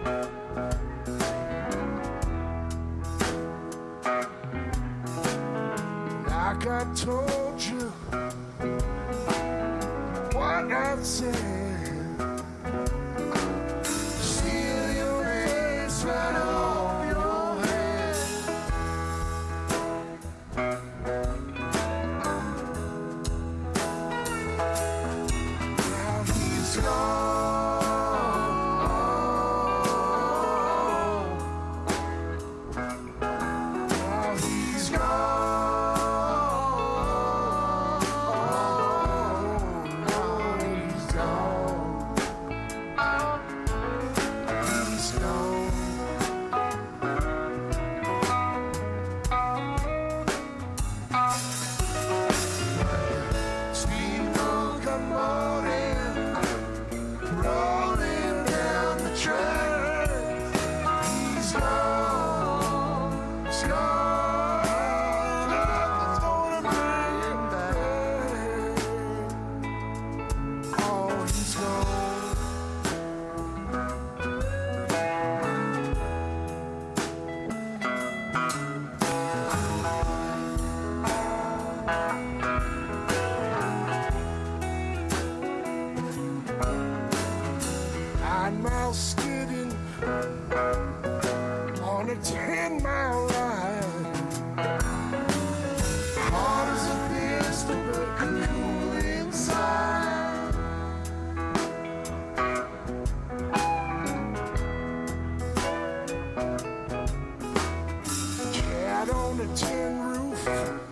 Like I told you what I said, steal your face right off your head. Now he's gone. Now he's gone. Now he's gone. He's gone. Steamboat come morning, rolling down the track. He's gone. He's gone. Nothing's gonna bring him back. Oh, he's gone. Nine miles skidding on a 10-mile ride. Hard as a pistol, but cool inside. Cat on a tin roof,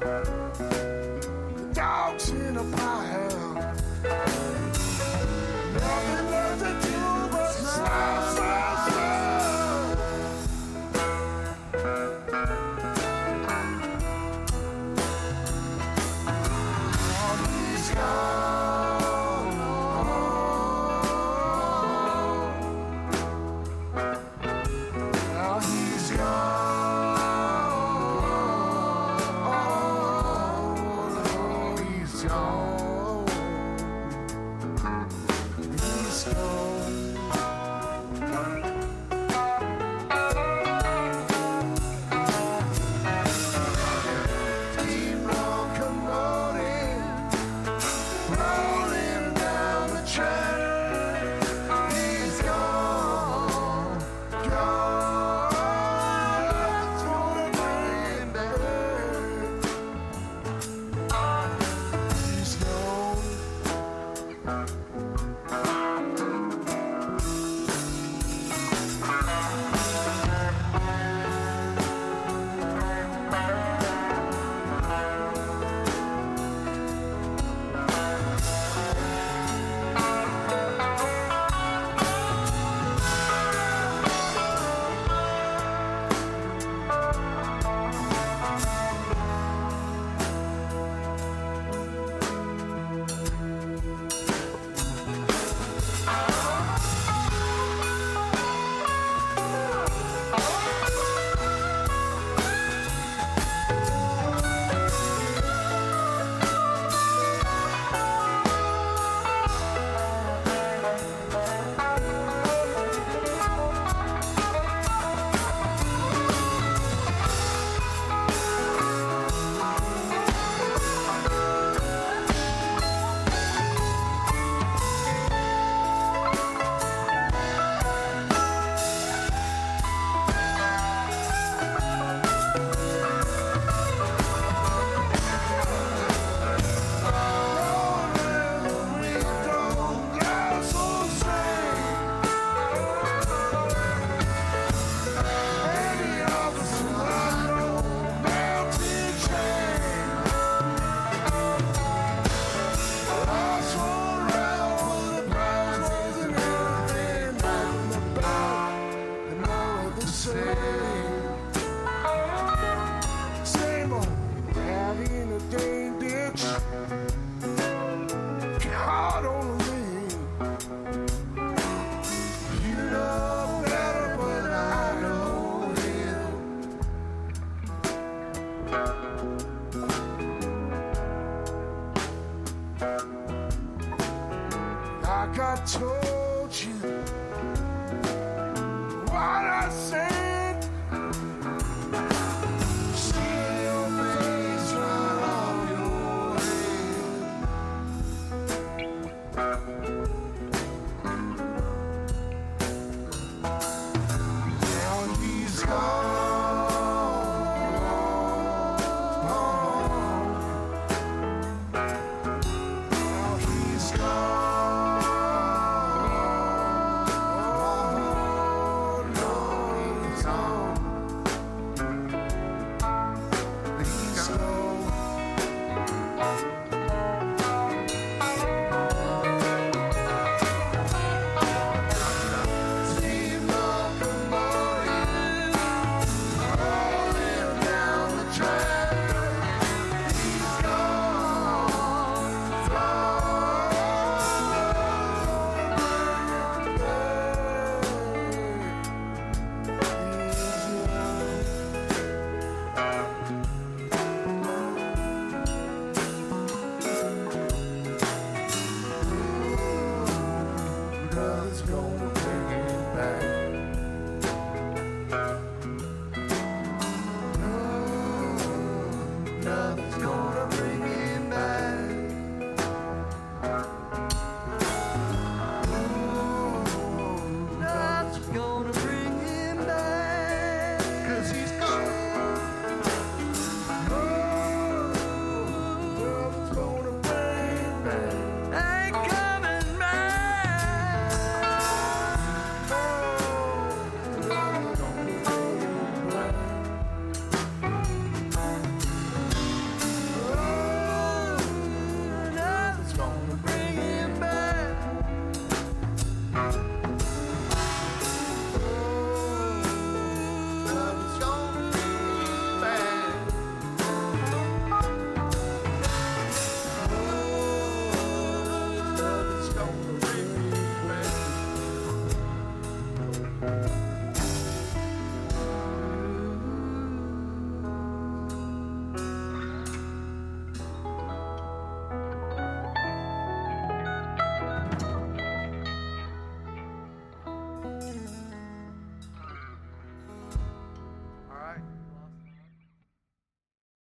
the dogs in a pile. Nothing left to do but smile, smile, smile. Now he's gone. Now he's gone. what I say.